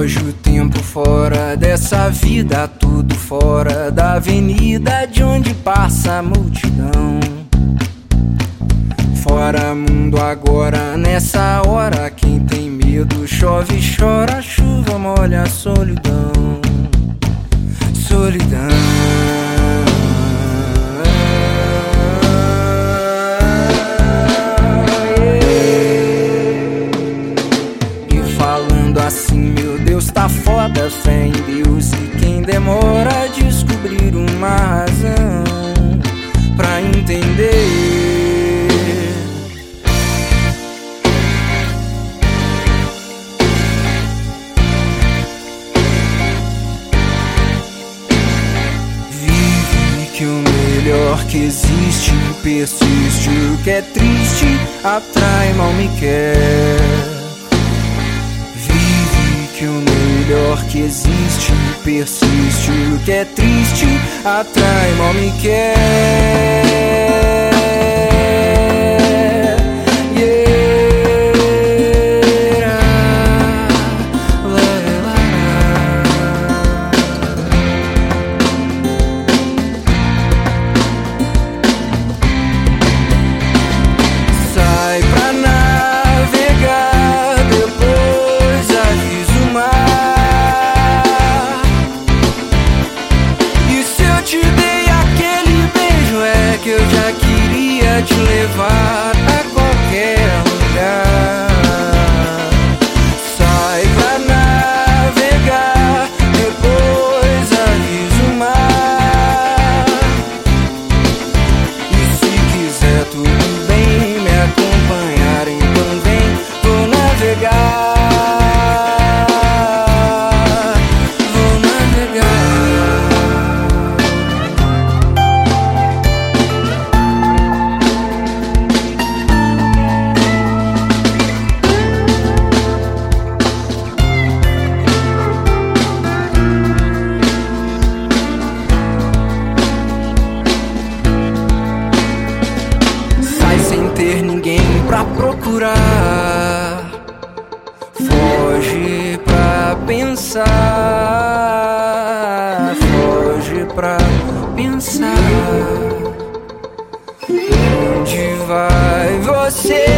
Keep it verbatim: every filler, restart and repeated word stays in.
Hoje o tempo fora dessa vida, tudo fora da avenida de onde passa a multidão. Fora mundo agora, nessa hora, quem tem medo chove e chora, a chuva molha a solidão. Solidão. Assim, meu Deus, tá foda, fé em Deus. E quem demora a descobrir uma razão pra entender. Vive que o melhor que existe persiste, o que é triste atrai, mal me quer. Que o melhor que existe persiste, o que é triste atrai, mal me quer. Sai pra navegar, depois avisa o mar. E se eu te dei aquele beijo, é que eu já queria te levar a qualquer lugar. Sai pra navegar, depois avisa o mar. E se quiser tudo bem, me acompanhar, então vem, vou navegar. Ter ninguém pra procurar, foge pra pensar, foge pra pensar. Onde vai você?